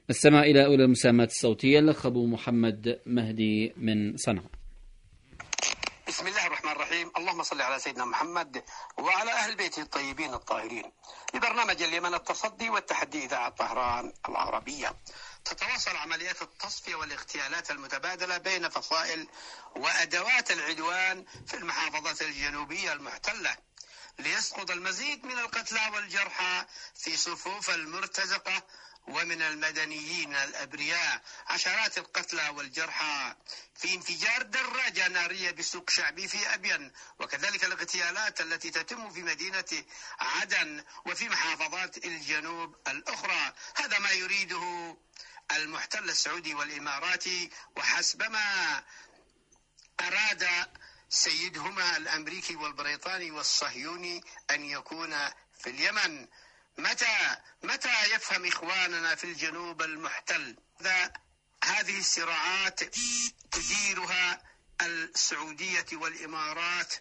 السماع إلى أولى المساهمات الصوتية. الأخ أبو محمد مهدي من صنعاء. بسم الله الرحمن الرحيم. اللهم صل على سيدنا محمد وعلى أهل بيته الطيبين الطاهرين. لبرنامج اليمن التصدي والتحدي إذاعة طهران العربية. تتواصل عمليات التصفية والاغتيالات المتبادلة بين فصائل وأدوات العدوان في المحافظات الجنوبية المحتلة، ليسقط المزيد من القتلى والجرحى في صفوف المرتزقة ومن المدنيين الأبرياء. عشرات القتلى والجرحى في انفجار دراجة نارية بسوق شعبي في أبين، وكذلك الاغتيالات التي تتم في مدينة عدن وفي محافظات الجنوب الأخرى. هذا ما يريده المحتل السعودي والإماراتي، وحسبما أراد سيدهما الأمريكي والبريطاني والصهيوني أن يكون في اليمن. متى يفهم إخواننا في الجنوب المحتل هذه الصراعات تديرها السعودية والإمارات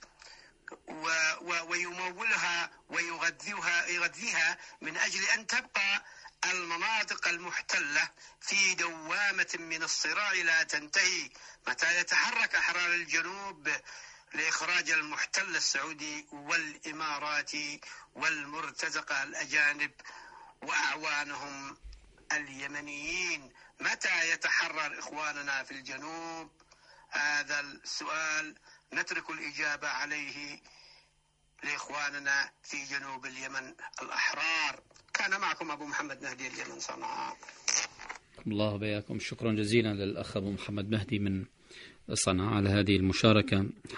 ويمولها ويغذيها من أجل أن تبقى المناطق المحتلة في دوامة من الصراع لا تنتهي؟ متى يتحرك أحرار الجنوب لإخراج المحتل السعودي والإماراتي والمرتزقة الأجانب وأعوانهم اليمنيين؟ متى يتحرر إخواننا في الجنوب؟ هذا السؤال نترك الإجابة عليه لإخواننا في جنوب اليمن الأحرار. كان معكم أبو محمد مهدي، اليمن، صنعاء. الله بياكم. شكرا جزيلا للأخ أبو محمد مهدي من صنعاء على هذه المشاركة.